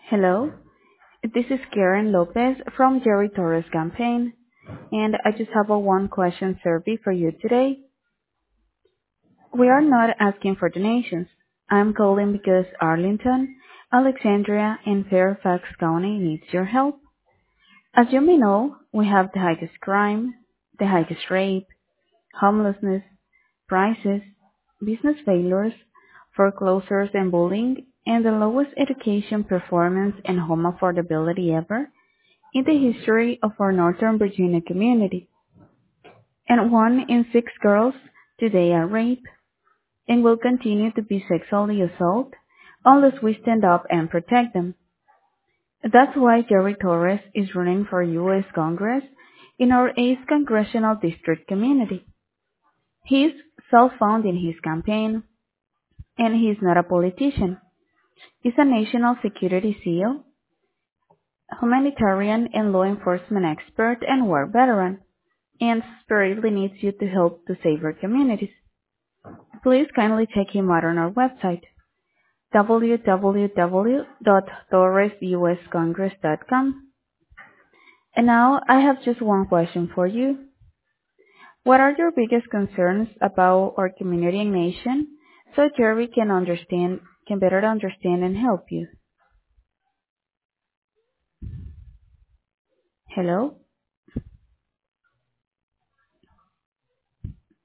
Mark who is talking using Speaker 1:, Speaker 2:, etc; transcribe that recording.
Speaker 1: Hello, this is Karen Lopez from Jerry Torres campaign, and I just have a one question survey for you today. We are not asking for donations. I'm calling because Arlington, Alexandria, and Fairfax County needs your help. As you may know, we have the highest crime, the highest rape, homelessness, prices, business failures, foreclosures and bullying, and the lowest education performance and home affordability ever in the history of our Northern Virginia community. And 1 in 6 girls today are raped and will continue to be sexually assaulted unless we stand up and protect them. That's why Jerry Torres is running for U.S. Congress in our 8th Congressional District community. He's self-funding his campaign, and he's not a politician. He's a national security SEAL, humanitarian and law enforcement expert, and war veteran, and desperately needs you to help to save our communities. Please kindly check him out on our website, www.torresuscongress.com. And now I have just one question for you. What are your biggest concerns about our community and nation so Jerry can better understand and help you? Hello?